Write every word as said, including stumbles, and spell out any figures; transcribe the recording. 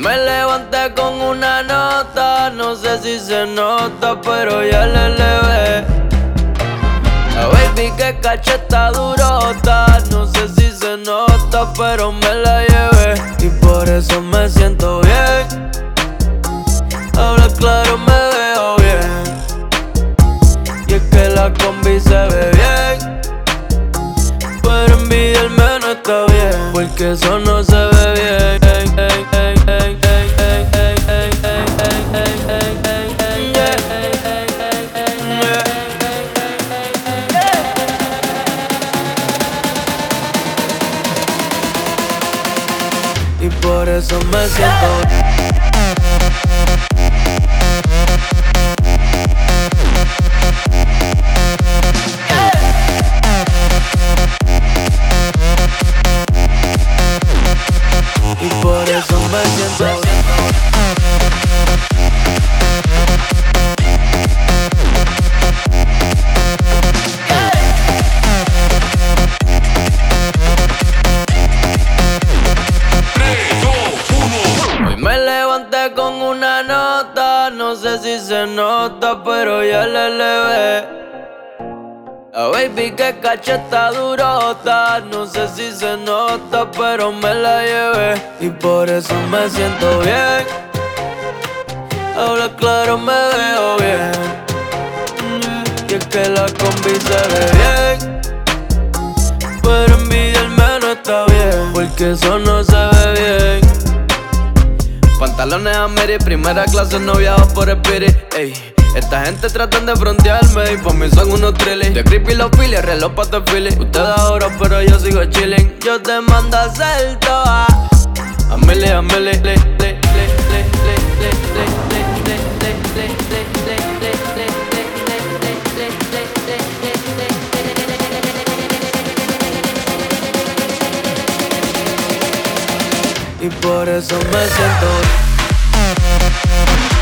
Me levanté con una nota, no sé si se nota, pero ya le elevé. La baby que cacheta durota, no sé si se nota, pero me la llevé. Y por eso me siento bien. Habla claro, me veo bien. Y es que la combi se ve bien, pero envidiarme no está bien, porque eso no se ve bien. Y por eso me siento Y por eso me siento Hoy me levanté con una nota, no sé si se nota, pero ya le elevé. La baby que cacheta durota, no sé si se nota, pero me la llevé. Y por eso me siento bien. Habla claro, me veo bien. Y es que la combi se ve bien, pero envidiarme no está bien, porque eso no se ve bien. Pantalones a Mary, primera clase, no viajo por Spirit, ey. Esta gente tratan de frontearme y por mí son unos trillis. De creepy los files, reloj pa' te filis. Ustedes ahora, pero yo sigo chilling. Yo te mando a hacer toa a mili, a mili, le, le, le, le, le, le, le, le, le, le, le, le. Y por eso me siento